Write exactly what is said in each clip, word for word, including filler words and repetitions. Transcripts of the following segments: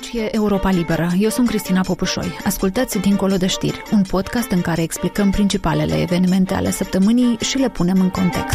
Aici e Europa Liberă. Eu sunt Cristina Popușoi. Ascultați Dincolo de știri, un podcast în care explicăm principalele evenimente ale săptămânii și le punem în context.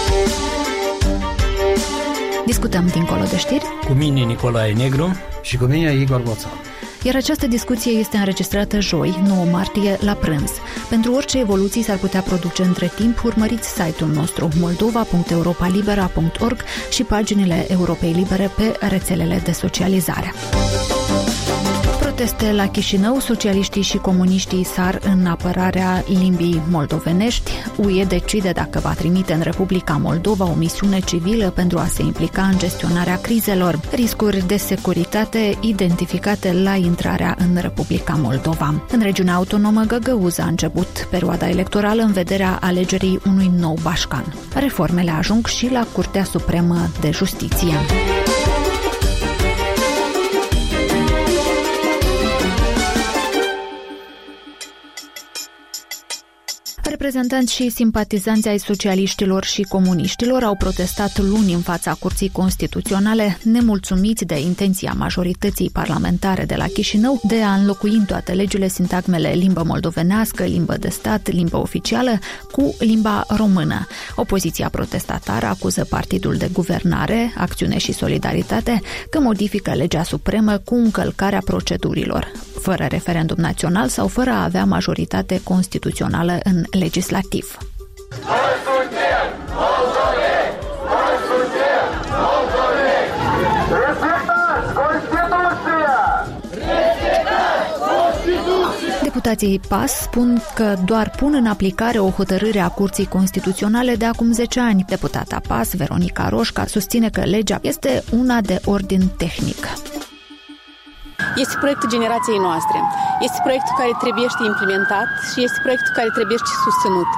Discutăm Dincolo de știri cu mine Nicolae Negru și cu mine Igor Boțan. Iar această discuție este înregistrată joi, nouă martie, la prânz. Pentru orice evoluții s-ar putea produce între timp, urmăriți site-ul nostru moldova punct europa libera punct org și paginile Europei Libere pe rețelele de socializare. Proteste la Chișinău, socialiștii și comuniștii sar în apărarea limbii moldovenești. U E decide dacă va trimite în Republica Moldova o misiune civilă pentru a se implica în gestionarea crizelor. Riscuri de securitate identificate la intrarea în Republica Moldova. În regiunea autonomă Găgăuză a început perioada electorală în vederea alegerii unui nou bașcan. Reformele ajung și la Curtea Supremă de Justiție. Reprezentanți și simpatizanți ai socialiștilor și comuniștilor au protestat luni în fața Curții Constituționale, nemulțumiți de intenția majorității parlamentare de la Chișinău de a înlocui în toate legile sintagmele limbă moldovenească, limbă de stat, limbă oficială cu limba română. Opoziția protestatară acuză partidul de guvernare, Acțiune și Solidaritate, că modifică legea supremă cu încălcarea procedurilor, fără referendum național sau fără a avea majoritate constituțională în legislativ. Noi suntem moldoveni! Noi suntem moldoveni! Respectați Constituția! Respectați Constituția! Deputații P A S spun că doar pun în aplicare o hotărâre a Curții Constituționale de acum zece ani. Deputata P A S, Veronica Roșca, susține că legea este una de ordin tehnic. Este proiectul generației noastre. Este proiectul care trebuie implementat și este proiectul care trebuie susținut.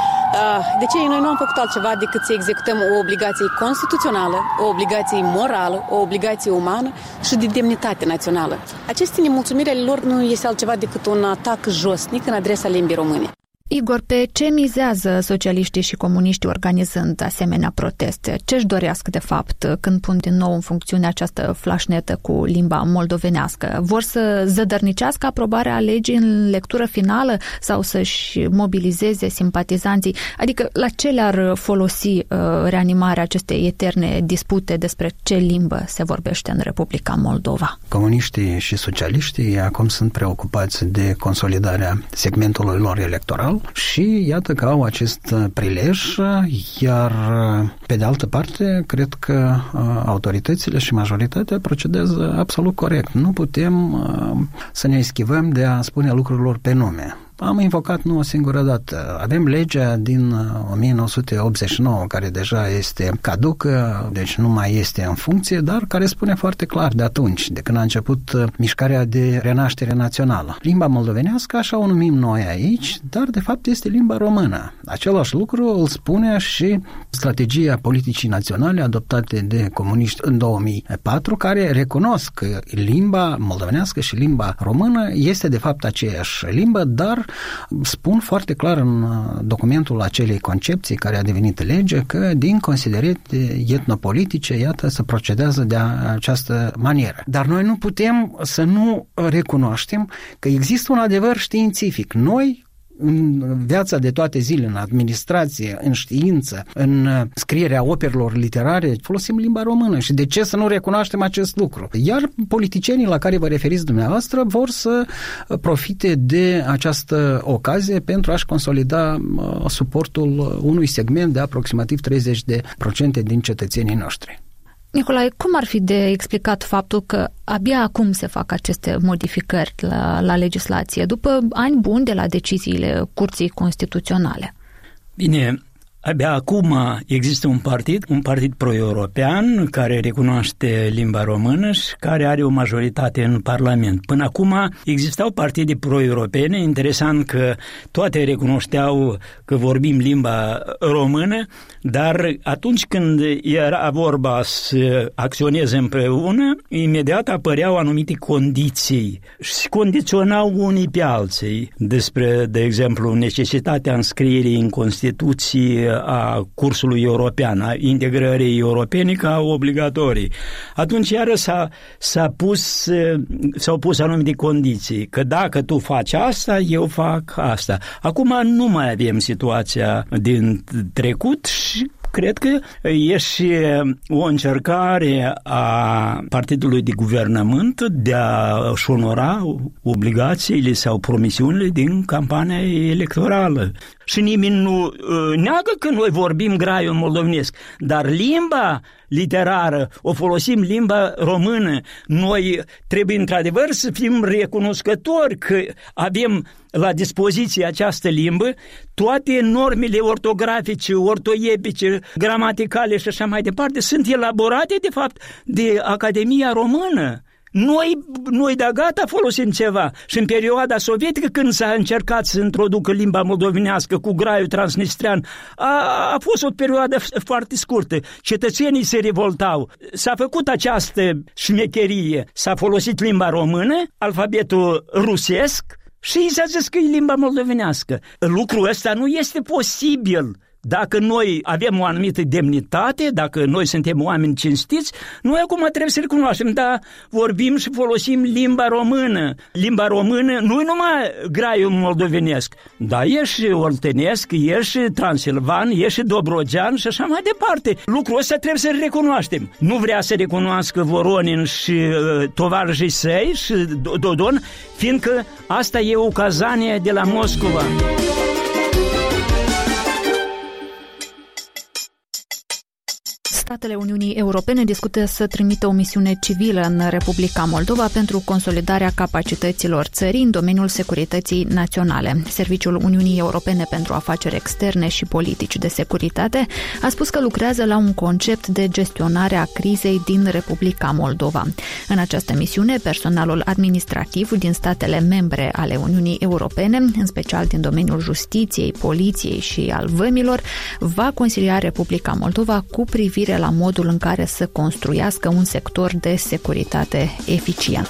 De ce noi nu am făcut altceva decât să executăm o obligație constituțională, o obligație morală, o obligație umană și de demnitate națională. Aceste nemulțumiri ale lor nu este altceva decât un atac josnic în adresa limbii române. Igor, pe ce mizează socialiștii și comuniștii organizând asemenea proteste? Ce-și dorească de fapt când pun din nou în funcțiune această flașnetă cu limba moldovenească? Vor să zădărnicească aprobarea legii în lectură finală sau să-și mobilizeze simpatizanții? Adică la ce le-ar folosi uh, reanimarea acestei eterne dispute despre ce limbă se vorbește în Republica Moldova? Comuniștii și socialiștii acum sunt preocupați de consolidarea segmentului lor electoral și iată că au acest prilej, iar pe de altă parte cred că autoritățile și majoritatea procedează absolut corect. Nu putem să ne eschivăm de a spune lucrurilor pe nume. Am invocat nu o singură dată. Avem legea din o mie nouă sute optzeci și nouă, care deja este caducă, deci nu mai este în funcție, dar care spune foarte clar de atunci, de când a început mișcarea de renaștere națională. Limba moldovenească, așa o numim noi aici, dar de fapt este limba română. Același lucru îl spune și strategia politicii naționale adoptate de comuniști în două mii patru, care recunosc că limba moldovenească și limba română este de fapt aceeași limbă, dar spun foarte clar în documentul acelei concepții care a devenit lege că din considerente etnopolitice, iată, se procedează de această manieră. Dar noi nu putem să nu recunoaștem că există un adevăr științific. Noi, în viața de toate zilele, în administrație, în știință, în scrierea operelor literare, folosim limba română. Și de ce să nu recunoaștem acest lucru? Iar politicienii la care vă referiți dumneavoastră vor să profite de această ocazie pentru a-și consolida suportul unui segment de aproximativ treizeci de procente din cetățenii noștri. Nicolae, cum ar fi de explicat faptul că abia acum se fac aceste modificări la, la legislație, după ani buni de la deciziile Curții Constituționale? Bine, abia acum există un partid, un partid pro-european care recunoaște limba română și care are o majoritate în Parlament. Până acum existau partide pro-europene, interesant că toate recunoșteau că vorbim limba română, dar atunci când era vorba să acționeze împreună, imediat apăreau anumite condiții și se condiționau unii pe alții despre, de exemplu, necesitatea înscrierii în Constituție a cursului european, a integrării europene ca obligatorii. Atunci iară s-a, s-a pus, s-au pus anumite condiții, că dacă tu faci asta, eu fac asta. Acum nu mai avem situația din trecut și cred că e și o încercare a partidului de guvernământ de a-și onora obligațiile sau promisiunile din campania electorală. Și nimeni nu neagă că noi vorbim graiul moldovenesc, dar limba literară, o folosim limba română. Noi trebuie într-adevăr să fim recunoscători că avem la dispoziție această limbă, toate normele ortografice, ortoepice, gramaticale și așa mai departe sunt elaborate de fapt de Academia Română. Noi, noi de gata folosim ceva și în perioada sovietică când s-a încercat să introducă limba moldovenească cu graiul transnistrean, a, a fost o perioadă foarte scurtă. Cetățenii se revoltau. S-a făcut această șmecherie, s-a folosit limba română, alfabetul rusesc și s-a zis că e limba moldovenească. Lucrul ăsta nu este posibil. Dacă noi avem o anumită demnitate, dacă noi suntem oameni cinstiți, noi acum trebuie să recunoaștem, da, vorbim și folosim limba română. Limba română nu e numai graiul moldovenesc, dar e și oltenesc, e și transilvan, e și dobrogean și așa mai departe. Lucrul ăsta trebuie să-l recunoaștem. Nu vrea să recunoască Voronin și uh, tovarășii săi și Dodon, fiindcă asta e o cazanie de la Moscova. Statele Uniunii Europene discută să trimită o misiune civilă în Republica Moldova pentru consolidarea capacităților țării în domeniul securității naționale. Serviciul Uniunii Europene pentru Afaceri Externe și Politici de Securitate a spus că lucrează la un concept de gestionare a crizei din Republica Moldova. În această misiune, personalul administrativ din statele membre ale Uniunii Europene, în special din domeniul justiției, poliției și al vămilor, va consilia Republica Moldova cu privire la modul în care să construiască un sector de securitate eficient.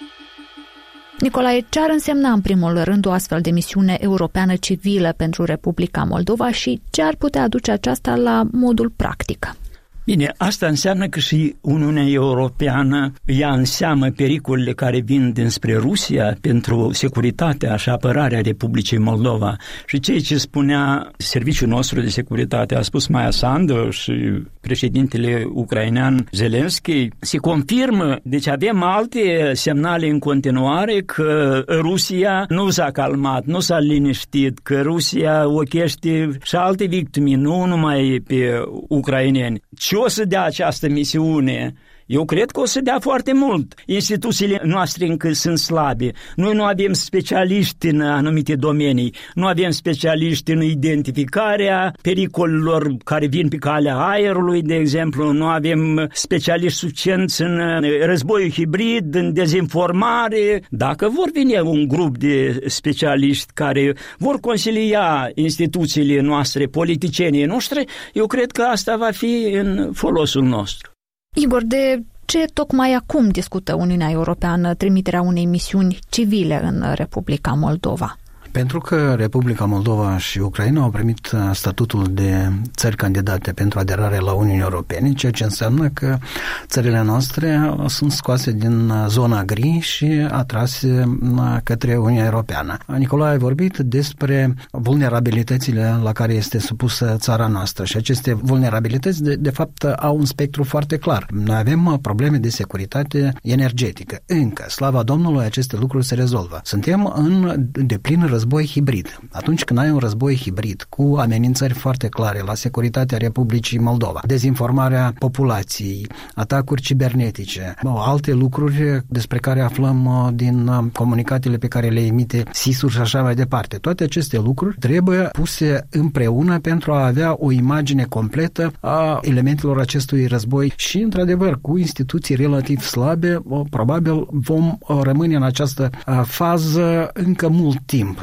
Nicolae, ce ar însemna în primul rând o astfel de misiune europeană civilă pentru Republica Moldova și ce ar putea aduce aceasta la modul practic? Bine, asta înseamnă că și Uniunea Europeană ia în seamă pericolele care vin dinspre Rusia pentru securitatea și apărarea Republicii Moldova. Și ceea ce spunea serviciul nostru de securitate, a spus Maia Sandu și președintele ucrainean Zelensky, se confirmă. Deci avem alte semnale în continuare că Rusia nu s-a calmat, nu s-a liniștit, că Rusia ochește și alte victime, nu numai pe ucraineni. Ce o să dea această misiune? Eu cred că o să dea foarte mult. Instituțiile noastre încă sunt slabe. Noi nu avem specialiști în anumite domenii. Nu avem specialiști în identificarea pericolelor care vin pe calea aerului, de exemplu. Nu avem specialiști suficienți în războiul hibrid, în dezinformare. Dacă vor veni un grup de specialiști care vor consilia instituțiile noastre, politicienii noștri, eu cred că asta va fi în folosul nostru. Igor, de ce tocmai acum discută Uniunea Europeană trimiterea unei misiuni civile în Republica Moldova? Pentru că Republica Moldova și Ucraina au primit statutul de țări candidate pentru aderare la Uniunea Europeană, ceea ce înseamnă că țările noastre sunt scoase din zona gri și atrase către Uniunea Europeană. Nicolae a vorbit despre vulnerabilitățile la care este supusă țara noastră și aceste vulnerabilități de, de fapt au un spectru foarte clar. Noi avem probleme de securitate energetică. Încă, slava Domnului, aceste lucruri se rezolvă. Suntem în deplin război război hibrid. Atunci când ai un război hibrid cu amenințări foarte clare la securitatea Republicii Moldova, dezinformarea populației, atacuri cibernetice, alte lucruri despre care aflăm din comunicatele pe care le emite S I S-ul și așa mai departe. Toate aceste lucruri trebuie puse împreună pentru a avea o imagine completă a elementelor acestui război și, într-adevăr, cu instituții relativ slabe, probabil vom rămâne în această fază încă mult timp.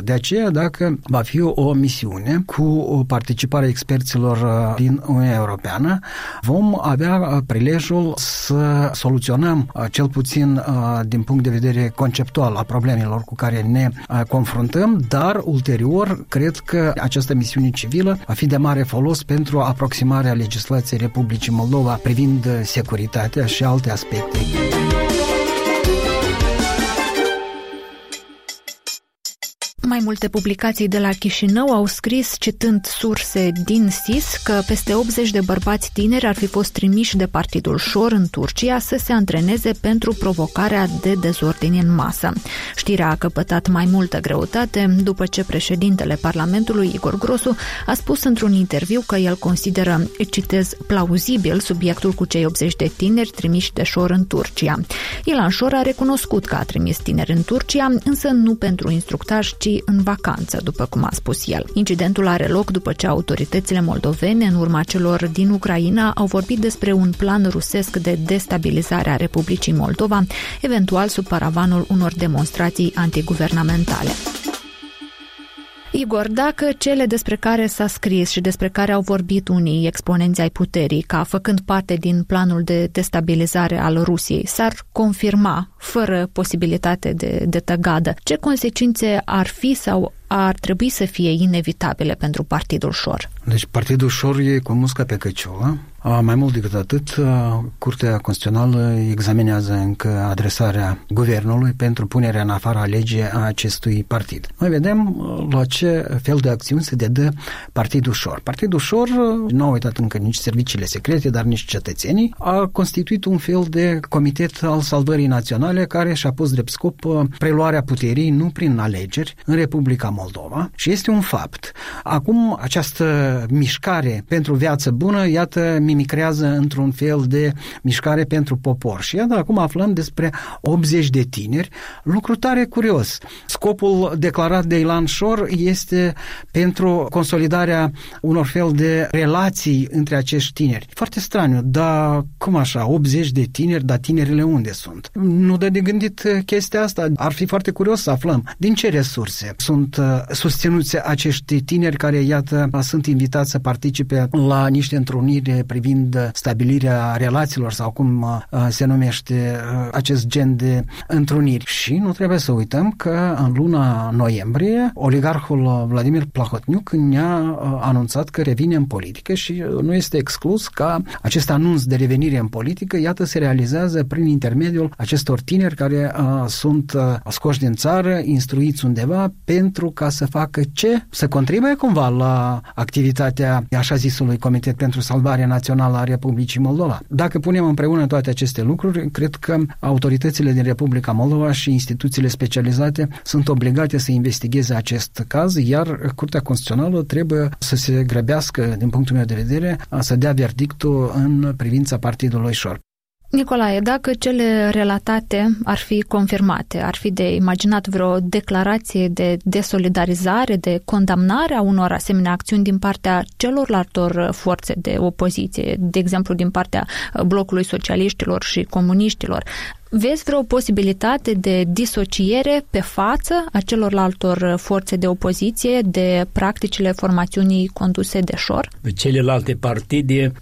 De aceea, dacă va fi o misiune cu participarea experților din Uniunea Europeană, vom avea prilejul să soluționăm, cel puțin din punct de vedere conceptual, a problemelor cu care ne confruntăm, dar ulterior cred că această misiune civilă va fi de mare folos pentru aproximarea legislației Republicii Moldova privind securitatea și alte aspecte. Mai multe publicații de la Chișinău au scris, citând surse din S I S, că peste optzeci de bărbați tineri ar fi fost trimiși de Partidul Șor în Turcia să se antreneze pentru provocarea de dezordine în masă. Știrea a căpătat mai multă greutate după ce președintele Parlamentului, Igor Grosu, a spus într-un interviu că el consideră, citez, plauzibil subiectul cu cei optzeci de tineri trimiși de Șor în Turcia. Ilan Șor a recunoscut că a trimis tineri în Turcia, însă nu pentru instructaj, ci în vacanță, după cum a spus el. Incidentul are loc după ce autoritățile moldovene, în urma celor din Ucraina, au vorbit despre un plan rusesc de destabilizare a Republicii Moldova, eventual sub paravanul unor demonstrații antiguvernamentale. Igor, dacă cele despre care s-a scris și despre care au vorbit unii exponenți ai puterii, ca făcând parte din planul de destabilizare al Rusiei, s-ar confirma fără posibilitate de, de tăgadă, ce consecințe ar fi sau ar trebui să fie inevitabile pentru Partidul Șor? Deci Partidul Șor e cu musca pe căciulă. Mai mult decât atât, Curtea Constituțională examinează încă adresarea guvernului pentru punerea în afara legii a acestui partid. Noi vedem la ce fel de acțiuni se dedă Partidul Șor. Partidul Șor nu a uitat încă nici serviciile secrete, dar nici cetățenii. A constituit un fel de comitet al salvării naționale care și-a pus drept scop preluarea puterii, nu prin alegeri, în Republica Moldova. Și este un fapt. Acum această mișcare pentru viață bună, iată, mimicrează într-un fel de mișcare pentru popor. Și iată, acum aflăm despre optzeci de tineri, lucru tare curios. Scopul declarat de Ilan Șor este pentru consolidarea unor fel de relații între acești tineri. Foarte straniu, dar cum așa, optzeci de tineri, dar tinerile unde sunt? Nu dă de gândit chestia asta. Ar fi foarte curios să aflăm din ce resurse sunt susținuți acești tineri care, iată, sunt invitați să participe la niște întruniri privind stabilirea relațiilor sau cum uh, se numește uh, acest gen de întruniri. Și nu trebuie să uităm că în luna noiembrie oligarhul Vladimir Plahotniuc ne-a uh, anunțat că revine în politică și nu este exclus ca acest anunț de revenire în politică, iată, se realizează prin intermediul acestor tineri care uh, sunt uh, scoși din țară, instruiți undeva pentru ca să facă ce? Să contribuie cumva la activitatea așa zisului Comitet pentru Salvarea Națională a Republicii Moldova. Dacă punem împreună toate aceste lucruri, cred că autoritățile din Republica Moldova și instituțiile specializate sunt obligate să investigheze acest caz, iar Curtea Constituțională trebuie să se grăbească, din punctul meu de vedere, să dea verdictul în privința Partidului Șor. Nicolae, dacă cele relatate ar fi confirmate, ar fi de imaginat vreo declarație de desolidarizare, de condamnare a unor asemenea acțiuni din partea celorlaltor forțe de opoziție, de exemplu din partea Blocului Socialiștilor și Comuniștilor, vezi vreo posibilitate de disociere pe față a celorlaltor forțe de opoziție de practicile formațiunii conduse de Șor? Celelalte partide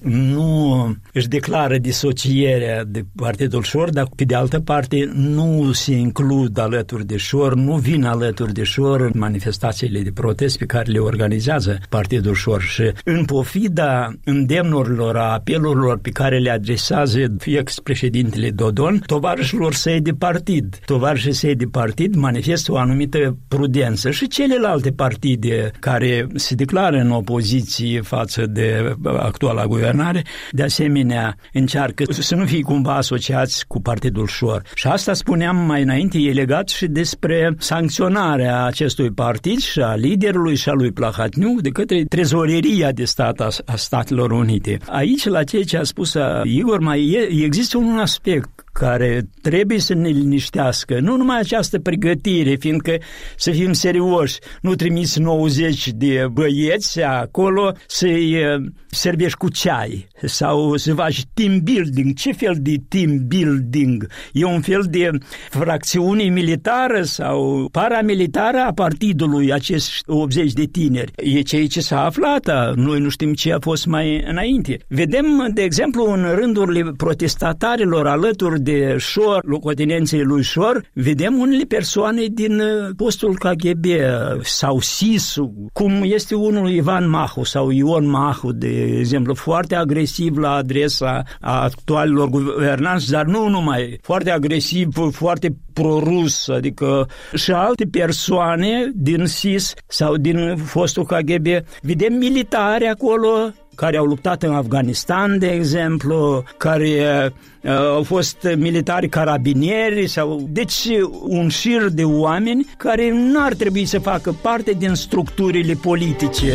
nu își declară disocierea de Partidul Șor, dar pe de altă parte nu se includ alături de Șor, nu vin alături de Șor în manifestațiile de protest pe care le organizează Partidul Șor. Și în pofida îndemnurilor, a apelurilor pe care le adresează ex-președintele Dodon, tovarășilor săi de partid. Tovarășii săi de partid manifestă o anumită prudență și celelalte partide care se declară în opoziție față de actuala guvernare, de asemenea încearcă să nu fie cumva asociați cu Partidul Șor. Și asta spuneam mai înainte, e legat și despre sancționarea acestui partid și a liderului și a lui Plahotniuc de către trezoreria de stat a, a Statelor Unite. Aici, la ceea ce a spus Igor, mai e, există un aspect care trebuie să ne liniștească, nu numai această pregătire, fiindcă să fim serioși, nu trimiți nouăzeci de băieți acolo să-i servești cu ceai sau să faci team building. Ce fel de team building? E un fel de fracțiune militară sau paramilitară a partidului, acești optzeci de tineri. E ceea ce s-a aflat, noi nu știm ce a fost mai înainte. Vedem, de exemplu, în rândurile protestatarilor alături de Șor, locotenenții lui Șor, vedem unele persoane din postul K G B sau S I S, cum este unul Ivan Mahu sau Ion Mahu, de exemplu, foarte agresiv la adresa actualilor guvernanți, dar nu numai, foarte agresiv, foarte pro-rus, adică și alte persoane din S I S sau din fostul K G B. Vedem militari acolo care au luptat în Afganistan, de exemplu, care uh, au fost militari carabinieri sau deci un șir de oameni care nu ar trebui să facă parte din structurile politice.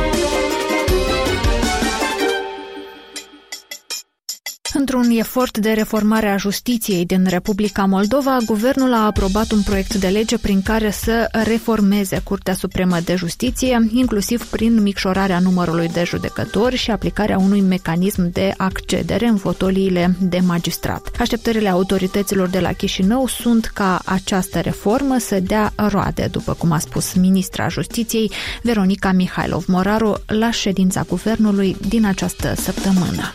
Într-un efort de reformare a justiției din Republica Moldova, guvernul a aprobat un proiect de lege prin care să reformeze Curtea Supremă de Justiție, inclusiv prin micșorarea numărului de judecători și aplicarea unui mecanism de accedere în fotoliile de magistrat. Așteptările autorităților de la Chișinău sunt ca această reformă să dea roade, după cum a spus ministra Justiției Veronica Mihailov-Moraru la ședința guvernului din această săptămână.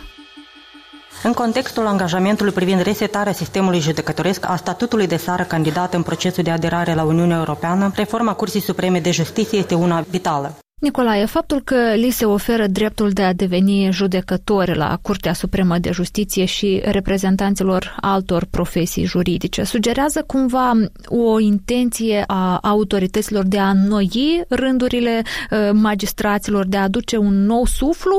În contextul angajamentului privind resetarea sistemului judecătoresc a statutului de țară candidat în procesul de aderare la Uniunea Europeană, reforma Curții Supreme de Justiție este una vitală. Nicolae, faptul că li se oferă dreptul de a deveni judecători la Curtea Supremă de Justiție și reprezentanților altor profesii juridice sugerează cumva o intenție a autorităților de a înnoi rândurile magistraților, de a aduce un nou suflu,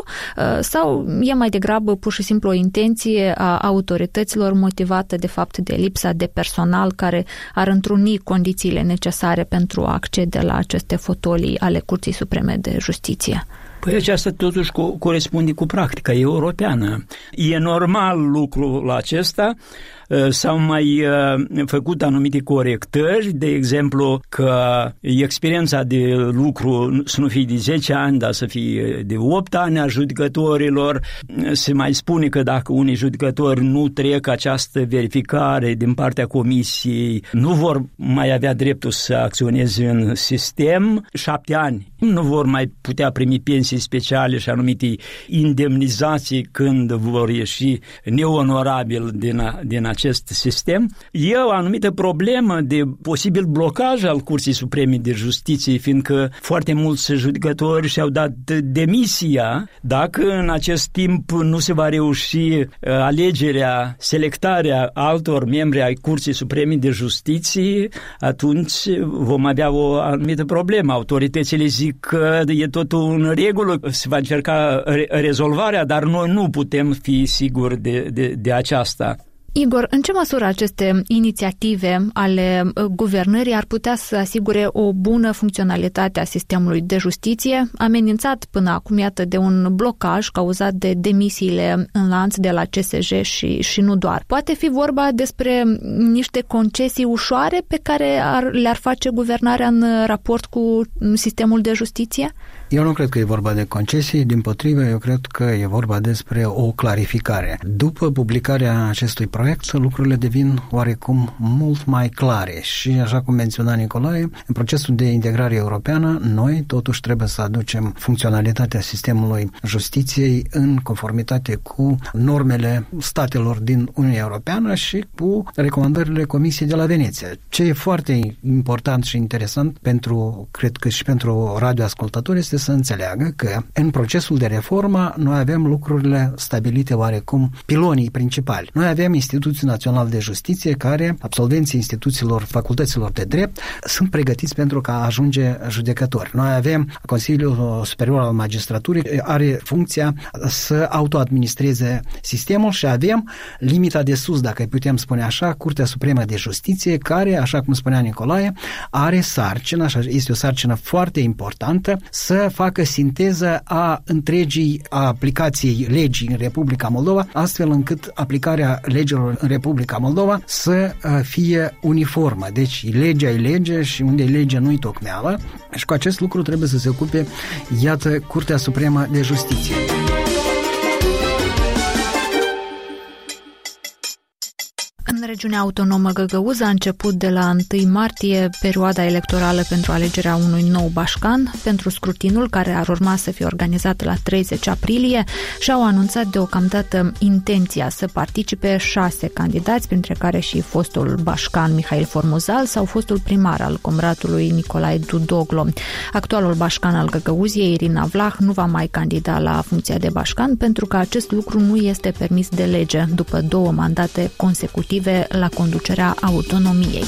sau e mai degrabă pur și simplu o intenție a autorităților motivată de fapt de lipsa de personal care ar întruni condițiile necesare pentru a accede la aceste fotolii ale Curții Supreme de Justiție? Păi aceasta totuși co- corespunde cu practica europeană. E normal lucrul acesta. S-au mai făcut anumite corectări, de exemplu că experiența de lucru să nu fie de zece ani, dar să fie de opt ani a judecătorilor. Se mai spune că dacă unii judecători nu trec această verificare din partea comisiei, nu vor mai avea dreptul să acționeze în sistem. Șapte ani nu vor mai putea primi pensii speciale și anumite indemnizații când vor ieși neonorabil din, a, din acest sistem. E o anumită problemă de posibil blocaj al Curții Supreme de Justiție, fiindcă foarte mulți judecători și-au dat demisia. Dacă în acest timp nu se va reuși alegerea, selectarea altor membri ai Curții Supreme de Justiție, atunci vom avea o anumită problemă. Autoritățile zic că e totul în regulă, se va încerca re- rezolvarea, dar noi nu putem fi siguri de, de, de aceasta. Igor, în ce măsură aceste inițiative ale guvernării ar putea să asigure o bună funcționalitate a sistemului de justiție, amenințat până acum, iată, de un blocaj cauzat de demisiile în lanț de la C S J și, și nu doar? Poate fi vorba despre niște concesii ușoare pe care ar, le-ar face guvernarea în raport cu sistemul de justiție? Eu nu cred că e vorba de concesii, dimpotrivă, eu cred că e vorba despre o clarificare. După publicarea acestui proiect, lucrurile devin oarecum mult mai clare și, așa cum menționa Nicolae, în procesul de integrare europeană, noi totuși trebuie să aducem funcționalitatea sistemului justiției în conformitate cu normele statelor din Uniunea Europeană și cu recomandările Comisiei de la Veneția. Ce e foarte important și interesant pentru, cred că și pentru radioascultători, este să înțeleagă că în procesul de reformă noi avem lucrurile stabilite oarecum pilonii principali. Noi avem Institutul Național de Justiție care, absolvenții instituțiilor, facultăților de drept, sunt pregătiți pentru a ajunge judecători. Noi avem Consiliul Superior al Magistraturii, are funcția să autoadministreze sistemul și avem limita de sus, dacă îi putem spune așa, Curtea Supremă de Justiție, care, așa cum spunea Nicolae, are sarcină, este o sarcină foarte importantă, să să facă sinteză a întregii a aplicației legii în Republica Moldova, astfel încât aplicarea legilor în Republica Moldova să fie uniformă. Deci legea e lege și unde e lege nu-i tocmeală, și cu acest lucru trebuie să se ocupe, iată, Curtea Supremă de Justiție. În regiunea autonomă Găgăuz a început de la întâi martie perioada electorală pentru alegerea unui nou bașcan. Pentru scrutinul, care ar urma să fie organizat la treizeci aprilie, și-au anunțat deocamdată intenția să participe șase candidați, printre care și fostul bașcan Mihail Formuzal sau fostul primar al Comratului Nicolae Dudoglo. Actualul bașcan al Găgăuziei, Irina Vlah, nu va mai candida la funcția de bașcan pentru că acest lucru nu este permis de lege, după două mandate consecutive la conducerea autonomiei.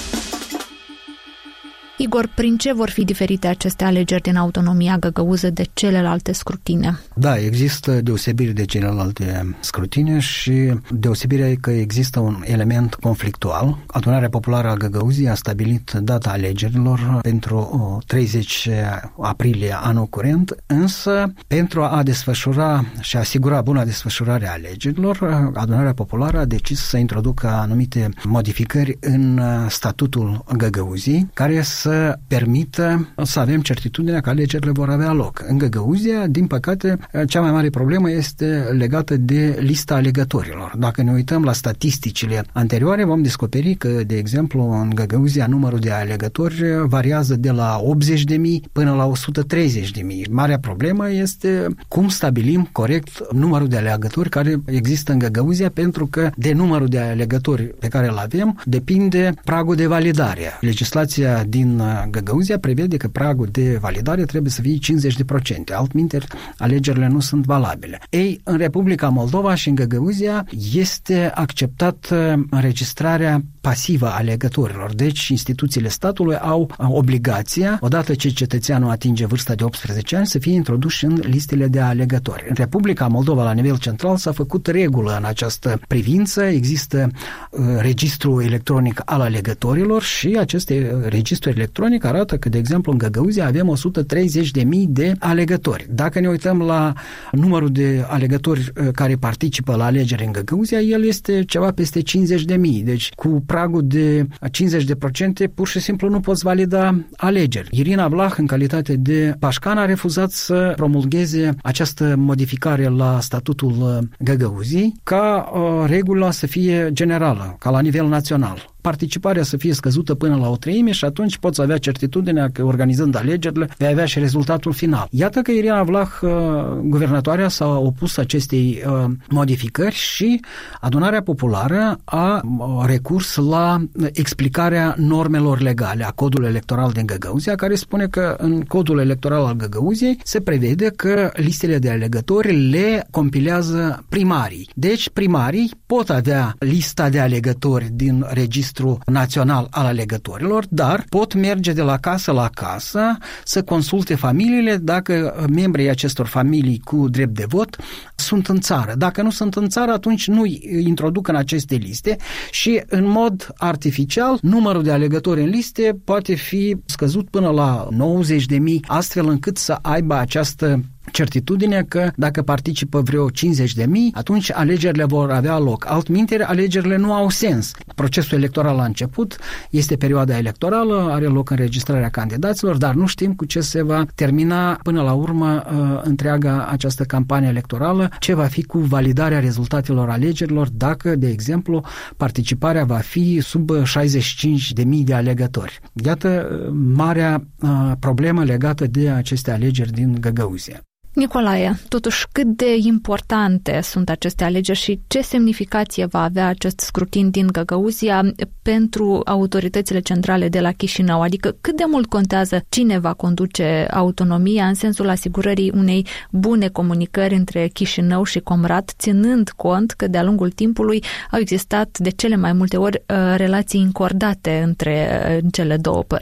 Igor, prin ce vor fi diferite aceste alegeri din autonomia găgăuză de celelalte scrutine? Da, există deosebiri de celelalte scrutine și deosebirea e că există un element conflictual. Adunarea Populară a Găgăuziei a stabilit data alegerilor pentru treizeci aprilie anul curent, însă pentru a desfășura și a asigura buna desfășurare a alegerilor, Adunarea Populară a decis să introducă anumite modificări în statutul Găgăuziei, care să să permită să avem certitudinea că alegerile vor avea loc. În Găgăuzia, din păcate, cea mai mare problemă este legată de lista alegătorilor. Dacă ne uităm la statisticile anterioare, vom descoperi că, de exemplu, în Găgăuzia numărul de alegători variază de la optzeci de mii până la o sută treizeci de mii. Marea problemă este cum stabilim corect numărul de alegători care există în Găgăuzia, pentru că de numărul de alegători pe care îl avem depinde pragul de validare. Legislația din Găgăuzia prevede că pragul de validare trebuie să fie cincizeci la sută. Altminteri, alegerile nu sunt valabile. Ei, în Republica Moldova și în Găgăuzia este acceptată înregistrarea pasivă a alegătorilor. Deci, instituțiile statului au obligația, odată ce cetățeanul atinge vârsta de optsprezece ani, să fie introdus în listele de alegători. În Republica Moldova, la nivel central, s-a făcut regulă în această privință. Există uh, registru electronic al alegătorilor și aceste registru electronic arată că, de exemplu, în Găgăuzia avem o sută treizeci de mii de alegători. Dacă ne uităm la numărul de alegători care participă la alegeri în Găgăuzia, el este ceva peste cincizeci de mii. Deci, cu pragul de cincizeci la sută, pur și simplu nu poți valida alegeri. Irina Vlah, în calitate de bașcan, a refuzat să promulgheze această modificare la statutul Găgăuziei ca uh, regula să fie generală, ca la nivel național. Participarea să fie scăzută până la o treime și atunci poți avea certitudinea că, organizând alegerile, vei avea și rezultatul final. Iată că Irina Vlah, guvernatoarea, s-a opus acestei modificări și Adunarea Populară a recurs la explicarea normelor legale a codului electoral din Găgăuzia, care spune că în codul electoral al Găgăuziei se prevede că listele de alegători le compilează primarii. Deci primarii pot avea lista de alegători din registru național al alegătorilor, dar pot merge de la casă la casă să consulte familiile dacă membrii acestor familii cu drept de vot sunt în țară. Dacă nu sunt în țară, atunci nu îi introduc în aceste liste și, în mod artificial, numărul de alegători în liste poate fi scăzut până la nouăzeci de mii, astfel încât să aibă această certitudine că dacă participă vreo cincizeci de mii, atunci alegerile vor avea loc. Altminteri, alegerile nu au sens. Procesul electoral a început, este perioada electorală, are loc înregistrarea candidaților, dar nu știm cu ce se va termina până la urmă întreaga această campanie electorală, ce va fi cu validarea rezultatelor alegerilor dacă, de exemplu, participarea va fi sub șaizeci și cinci de mii de alegători. Iată marea problemă legată de aceste alegeri din Găgăuzia. Nicolae, totuși cât de importante sunt aceste alegeri și ce semnificație va avea acest scrutin din Găgăuzia pentru autoritățile centrale de la Chișinău? Adică cât de mult contează cine va conduce autonomia în sensul asigurării unei bune comunicări între Chișinău și Comrat, ținând cont că de-a lungul timpului au existat de cele mai multe ori relații încordate între cele două părți?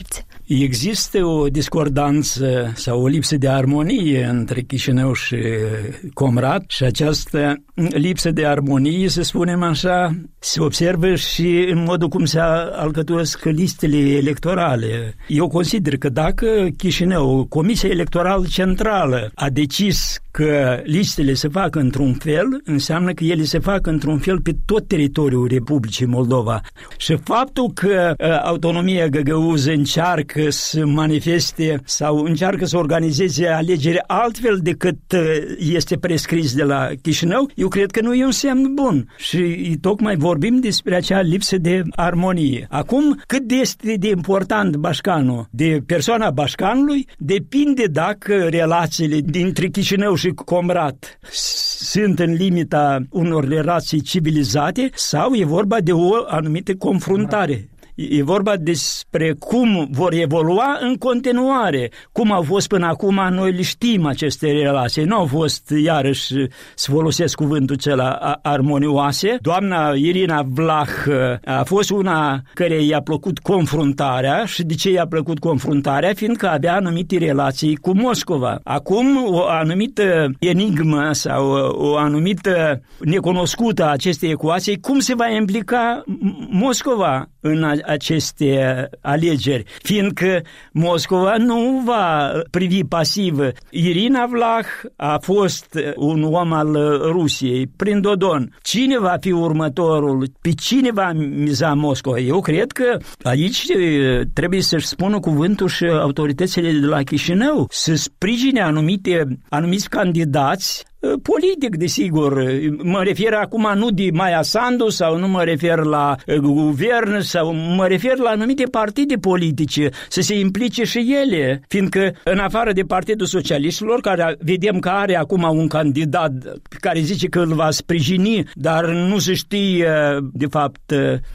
Există o discordanță sau o lipsă de armonie între Chișinău și Comrat și această lipsă de armonie, să spunem așa, se observă și în modul cum se alcătuiesc listele electorale. Eu consider că dacă Chișinău, Comisia Electorală Centrală, a decis că listele se fac într-un fel, înseamnă că ele se fac într-un fel pe tot teritoriul Republicii Moldova. Și faptul că uh, autonomia găgăuză încearcă să manifeste sau încearcă să organizeze alegeri altfel decât uh, este prescris de la Chișinău, eu cred că nu e un semn bun. Și tocmai vorbim despre acea lipsă de armonie. Acum, cât de este de important Bașcanul, de persoana Bașcanului, depinde dacă relațiile dintre Chișinău și Comrat sunt în limita unor relații civilizate sau e vorba de o anumită confruntare. E vorba despre cum vor evolua în continuare. Cum au fost până acum, noi le știm aceste relații. Nu au fost, iarăși, să folosesc cuvântul acela, armonioase. Doamna Irina Vlah a fost una care i-a plăcut confruntarea. Și de ce i-a plăcut confruntarea? Fiindcă avea anumite relații cu Moscova. Acum, o anumită enigmă sau o anumită necunoscută a acestei ecuații, cum se va implica Moscova în aceste alegeri, fiindcă Moscova nu va privi pasiv. Irina Vlah a fost un om al Rusiei, prin Dodon. Cine va fi următorul? Pe cine va miza Moscova? Eu cred că aici trebuie să-și spună cuvântul și autoritățile de la Chișinău, să sprijine anumite, anumiți candidați politic, desigur. Mă refer acum nu de Maia Sandu sau nu mă refer la guvern sau mă refer la anumite partide politice, să se implice și ele, fiindcă în afară de Partidul Socialiștilor, care vedem că are acum un candidat care zice că îl va sprijini, dar nu se știe de fapt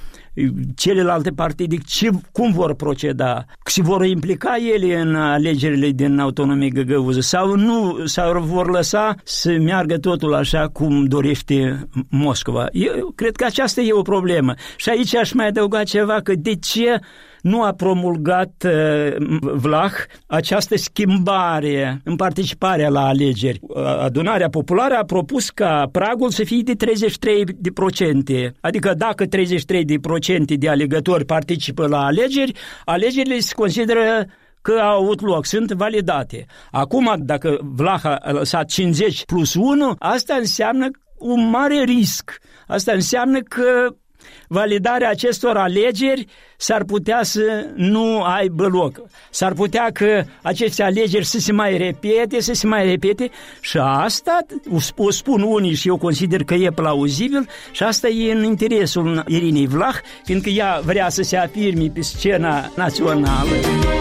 celelalte partide ce, cum vor proceda, se vor implica ele în alegerile din autonomie găgăuză sau nu, sau vor lăsa să meargă totul așa cum dorește Moscova. Eu cred că aceasta e o problemă. Și aici aș mai adăuga ceva, că de ce nu a promulgat uh, Vlah această schimbare în participarea la alegeri. Adunarea Populară a propus ca pragul să fie de treizeci și trei la sută. Adică dacă treizeci și trei la sută de alegători participă la alegeri, alegerile se consideră că au avut loc, sunt validate. Acum, dacă Vlah a lăsat cincizeci plus unu, asta înseamnă un mare risc. Asta înseamnă că validarea acestor alegeri s-ar putea să nu aibă loc. S-ar putea că aceste alegeri să se mai repete, să se mai repete și asta, o spun unii și eu consider că e plauzibil și asta e în interesul Irinei Vlah, fiindcă ea vrea să se afirme pe scena națională.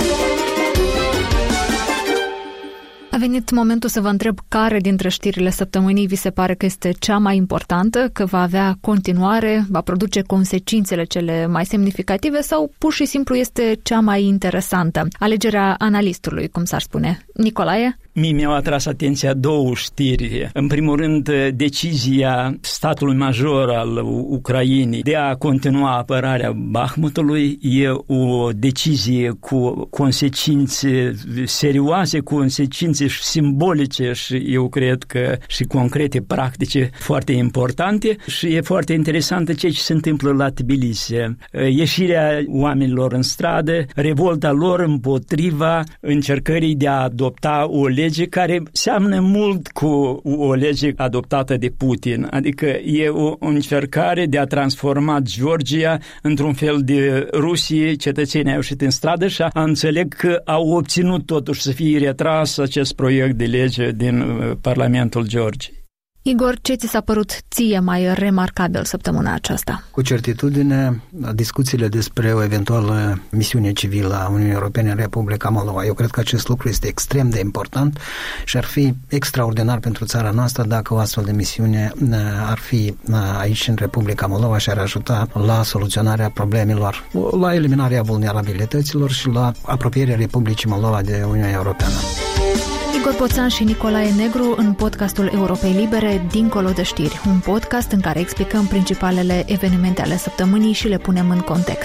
A venit momentul să vă întreb care dintre știrile săptămânii vi se pare că este cea mai importantă, că va avea continuare, va produce consecințele cele mai semnificative sau pur și simplu este cea mai interesantă. Alegerea analistului, cum s-ar spune. Nicolae? Mie mi-au atras atenția două știri. În primul rând, decizia statului major al Ucrainei de a continua apărarea Bahmutului e o decizie cu consecințe serioase, consecințe simbolice și eu cred că și concrete, practice, foarte importante și e foarte interesantă ceea ce se întâmplă la Tbilisi. Ieșirea oamenilor în stradă, revolta lor împotriva încercării de a adopta o lege care seamănă mult cu o lege adoptată de Putin. Adică e o încercare de a transforma Georgia într-un fel de Rusie. Cetățenii au ieșit în stradă și a înțeleg că au obținut totuși să fie retras acest proiect de lege din Parlamentul Georgiei. Igor, ce ți s-a părut ție mai remarcabil săptămâna aceasta? Cu certitudine, discuțiile despre o eventuală misiune civilă a Uniunii Europene în Republica Moldova. Eu cred că acest lucru este extrem de important și ar fi extraordinar pentru țara noastră dacă o astfel de misiune ar fi aici în Republica Moldova și ar ajuta la soluționarea problemelor, la eliminarea vulnerabilităților și la apropierea Republicii Moldova de Uniunea Europeană. Igor Poțan și Nicolae Negru în podcastul Europei Libere, Dincolo de știri, un podcast în care explicăm principalele evenimente ale săptămânii și le punem în context.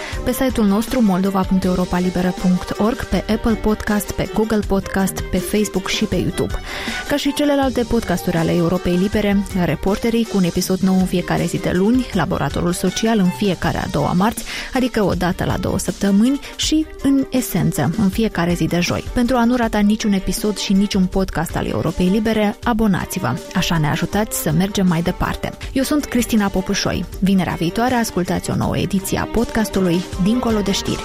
pe site-ul nostru moldova punct europa liberă punct org, pe Apple Podcast, pe Google Podcast, pe Facebook și pe YouTube. Ca și celelalte podcasturi ale Europei Libere, Reporterii cu un episod nou în fiecare zi de luni, Laboratorul Social în fiecare a doua marți, adică o dată la două săptămâni, și În Esență în fiecare zi de joi. Pentru a nu rata niciun episod și niciun podcast al Europei Libere, abonați-vă. Așa ne ajutați să mergem mai departe. Eu sunt Cristina Popușoi. Vinerea viitoare ascultați o nouă ediție a podcastului Dincolo de știri.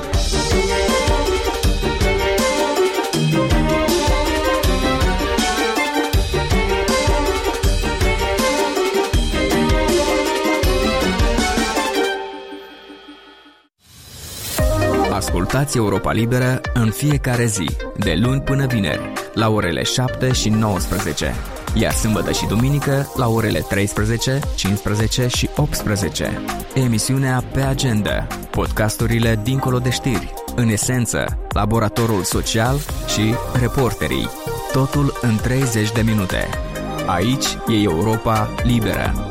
Ascultați Europa Liberă în fiecare zi, de luni până vineri, la orele șapte și nouăsprezece, iar sâmbătă și duminică la orele treisprezece, cincisprezece și optsprezece. Emisiunea Pe Agenda, podcasturile Dincolo de știri, În Esență, Laboratorul Social și Reporterii. Totul în treizeci de minute. Aici e Europa Liberă.